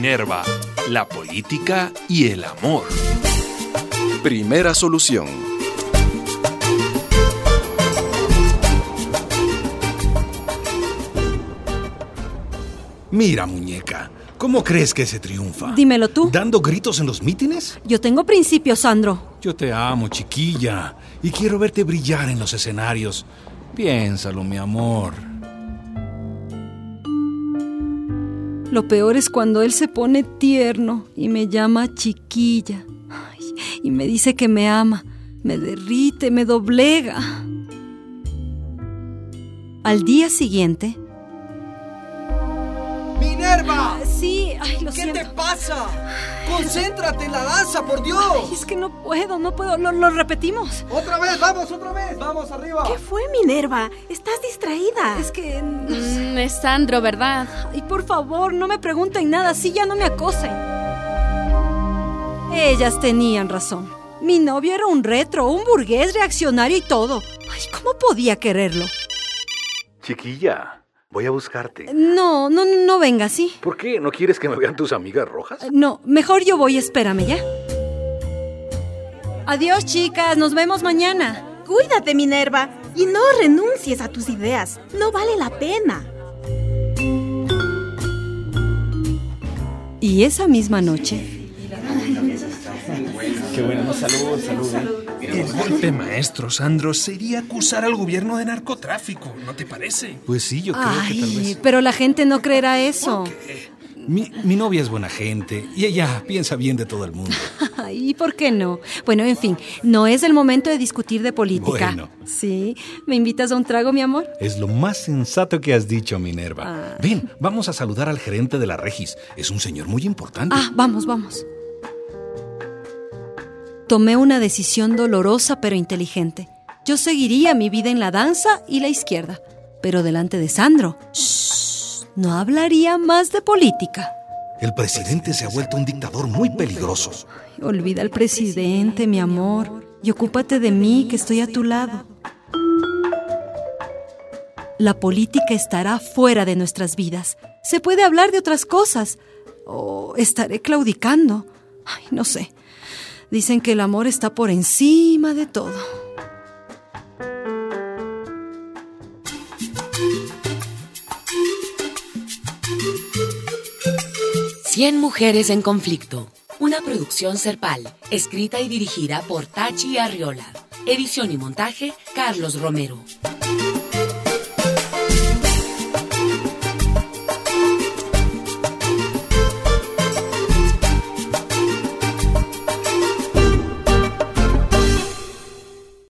Minerva, la política y el amor. Primera solución. Mira, muñeca, ¿cómo crees que se triunfa? Dímelo tú. ¿Dando gritos en los mítines? Yo tengo principios, Sandro. Yo te amo, chiquilla, y quiero verte brillar en los escenarios. Piénsalo, mi amor. Lo peor es cuando él se pone tierno y me llama chiquilla. Ay, y me dice que me ama. Me derrite, me doblega. Al día siguiente... ¡Minerva! Sí, ay, lo ¿Qué siento. te pasa? ¡Concéntrate en la danza, por Dios! Ay, es que no puedo. Lo repetimos. ¡Otra vez! ¡Vamos arriba! ¿Qué fue, Minerva? Estás distraída. Es que... Es Sandro, ¿verdad? Ay, por favor, no me pregunten nada, así ya no me acosen. Ellas tenían razón. Mi novio era un retro, un burgués reaccionario y todo. Ay, ¿cómo podía quererlo? Chiquilla, voy a buscarte. No venga, ¿sí? ¿Por qué? ¿No quieres que me vean tus amigas rojas? No, mejor yo voy, espérame, ¿ya? Adiós, chicas, nos vemos mañana. Cuídate, Minerva, y no renuncies a tus ideas. No vale la pena. Y esa misma noche... Qué bueno, salud. El golpe maestro, Sandro, sería acusar al gobierno de narcotráfico, ¿no te parece? Pues sí, yo creo que tal vez... pero la gente no creerá eso. Mi novia es buena gente y ella piensa bien de todo el mundo. ¿Y por qué no? Bueno, en fin, no es el momento de discutir de política. Bueno. ¿Sí? ¿Me invitas a un trago, mi amor? Es lo más sensato que has dicho, Minerva. Ven, vamos a saludar al gerente de la Regis. Es un señor muy importante. Vamos. Tomé una decisión dolorosa pero inteligente. Yo seguiría mi vida en la danza y la izquierda, pero delante de Sandro, no hablaría más de política. El presidente se ha vuelto un dictador muy peligroso. Ay, olvida al presidente, mi amor, y ocúpate de mí, que estoy a tu lado. La política estará fuera de nuestras vidas. Se puede hablar de otras cosas. O estaré claudicando. Ay, no sé. Dicen que el amor está por encima de todo. Cien mujeres en conflicto. Una producción Serpal, escrita y dirigida por Tachi Arriola. Edición y montaje, Carlos Romero.